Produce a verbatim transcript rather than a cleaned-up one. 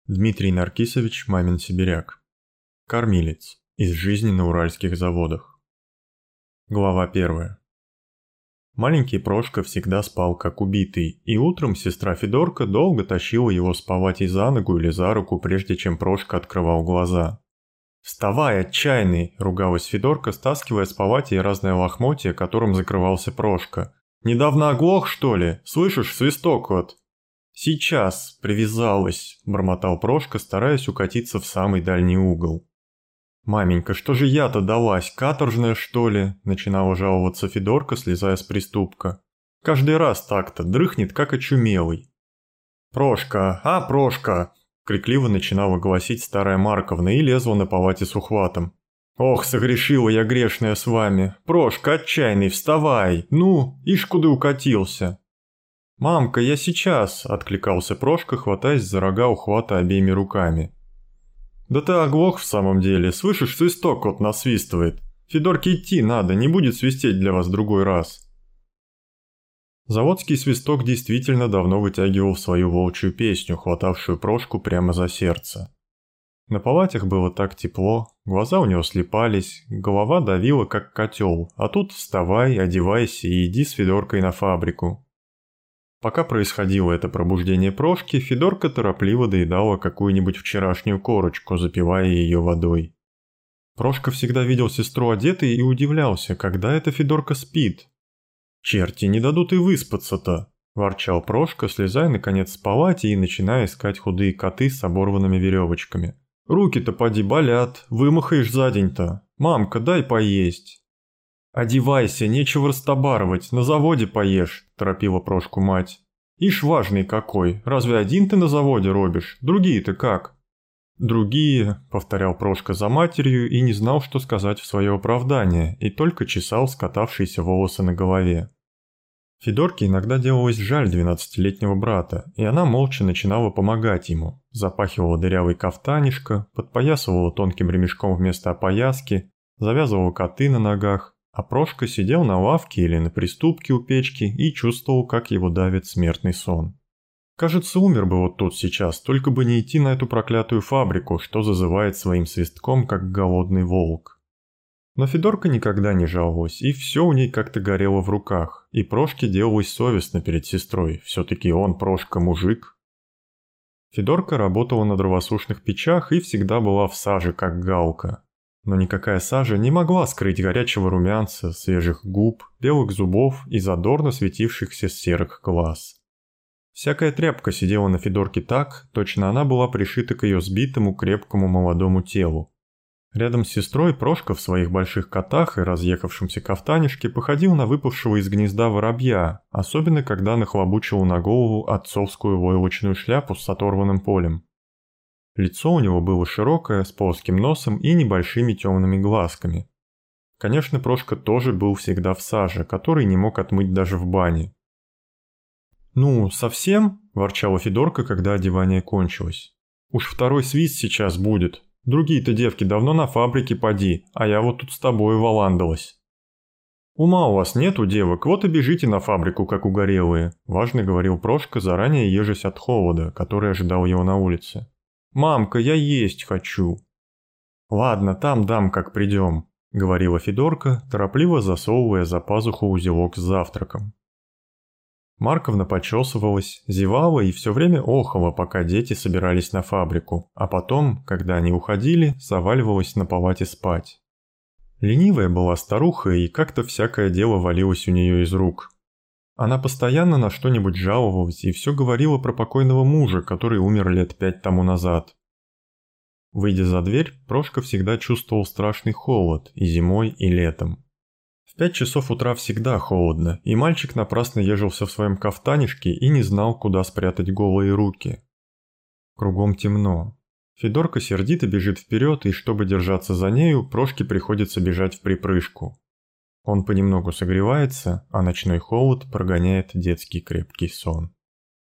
Дмитрий Наркисович Мамин-Сибиряк. Кормилец. Из жизни на уральских заводах. Глава первая. Маленький Прошка всегда спал как убитый, и утром сестра Федорка долго тащила его сповать и за ногу или за руку, прежде чем Прошка открывал глаза. «Вставай, отчаянный!» – ругалась Федорка, стаскивая с повати разное лохмотье, которым закрывался Прошка. «Недавно оглох, что ли? Слышишь, свисток вот!» «Сейчас, привязалась», – бормотал Прошка, стараясь укатиться в самый дальний угол. «Маменька, что же я-то далась, каторжная, что ли?» – начинала жаловаться Федорка, слезая с приступка. «Каждый раз так-то, дрыхнет, как очумелый». «Прошка, а, Прошка!» – крикливо начинала гласить старая Марковна и лезла на повате с ухватом. «Ох, согрешила я грешная с вами! Прошка, отчаянный, вставай! Ну, ишь куда укатился!» «Мамка, я сейчас!» – откликался Прошка, хватаясь за рога ухвата обеими руками. «Да ты оглох в самом деле, слышишь, свисток вот насвистывает. Федорке идти надо, не будет свистеть для вас другой раз». Заводский свисток действительно давно вытягивал свою волчью песню, хватавшую Прошку прямо за сердце. На палатях было так тепло, глаза у него слепались, голова давила как котел, а тут вставай, одевайся и иди с Федоркой на фабрику. Пока происходило это пробуждение Прошки, Федорка торопливо доедала какую-нибудь вчерашнюю корочку, запивая ее водой. Прошка всегда видел сестру одетой и удивлялся, когда эта Федорка спит. «Черти, не дадут и выспаться-то!» – ворчал Прошка, слезая наконец с палати и начиная искать худые коты с оборванными веревочками. «Руки-то поди болят, вымахаешь за день-то. Мамка, дай поесть!» «Одевайся, нечего растобарывать, на заводе поешь», – торопила Прошку мать. «Ишь важный какой, разве один ты на заводе робишь, другие-то как?» «Другие», – повторял Прошка за матерью и не знал, что сказать в свое оправдание, и только чесал скатавшиеся волосы на голове. Федорке иногда делалось жаль двенадцатилетнего брата, и она молча начинала помогать ему, запахивала дырявый кафтанишко, подпоясывала тонким ремешком вместо опояски, завязывала коты на ногах, а Прошка сидел на лавке или на приступке у печки и чувствовал, как его давит смертный сон. Кажется, умер бы вот тут сейчас, только бы не идти на эту проклятую фабрику, что зазывает своим свистком, как голодный волк. Но Федорка никогда не жаловалась, и все у ней как-то горело в руках, и Прошке делалось совестно перед сестрой, все-таки он, Прошка, мужик. Федорка работала на дровосушных печах и всегда была в саже, как галка. Но никакая сажа не могла скрыть горячего румянца, свежих губ, белых зубов и задорно светившихся серых глаз. Всякая тряпка сидела на Федорке так, точно она была пришита к ее сбитому крепкому молодому телу. Рядом с сестрой Прошка в своих больших котах и разъехавшемся кафтанишке походил на выпавшего из гнезда воробья, особенно когда нахлобучил на голову отцовскую войлочную шляпу с оторванным полем. Лицо у него было широкое, с плоским носом и небольшими темными глазками. Конечно, Прошка тоже был всегда в саже, который не мог отмыть даже в бане. «Ну, совсем?» – ворчала Федорка, когда одевание кончилось. «Уж второй свист сейчас будет. Другие-то девки давно на фабрике поди, а я вот тут с тобой валандалась». «Ума у вас нет у девок, вот и бежите на фабрику, как угорелые», – важно говорил Прошка, заранее ежась от холода, который ожидал его на улице. «Мамка, я есть хочу». «Ладно, там дам, как придем», — говорила Федорка, торопливо засовывая за пазуху узелок с завтраком. Марковна почесывалась, зевала и все время охала, пока дети собирались на фабрику, а потом, когда они уходили, заваливалась на палате спать. Ленивая была старуха, и как-то всякое дело валилось у нее из рук. Она постоянно на что-нибудь жаловалась и все говорила про покойного мужа, который умер лет пять тому назад. Выйдя за дверь, Прошка всегда чувствовал страшный холод и зимой, и летом. В пять часов утра всегда холодно, и мальчик напрасно ежился в своем кафтанишке и не знал, куда спрятать голые руки. Кругом темно. Федорка сердито бежит вперед, и чтобы держаться за нею, Прошке приходится бежать вприпрыжку. Он понемногу согревается, а ночной холод прогоняет детский крепкий сон.